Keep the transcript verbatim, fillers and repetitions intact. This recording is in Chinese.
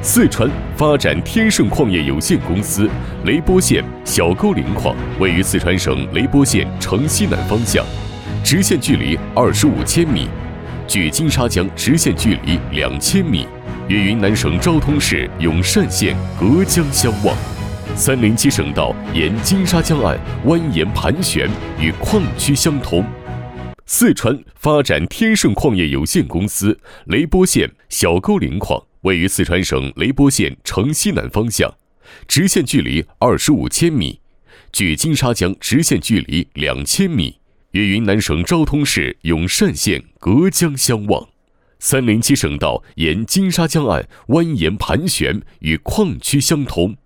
四川发展天盛矿业有限公司雷波县小沟岭矿位于四川省雷波县城西南方向，直线距离二十五千米，距金沙江直线距离两千米，与云南省昭通市永善县隔江相望。三零七省道沿金沙江岸蜿蜒盘旋，与矿区相通。四川发展天盛矿业有限公司雷波县小沟岭矿位于四川省雷波县城西南方向，直线距离二十五千米，距金沙江直线距离两千米，与云南省昭通市永善县隔江相望。三零七省道沿金沙江岸蜿蜒盘旋，与矿区相通。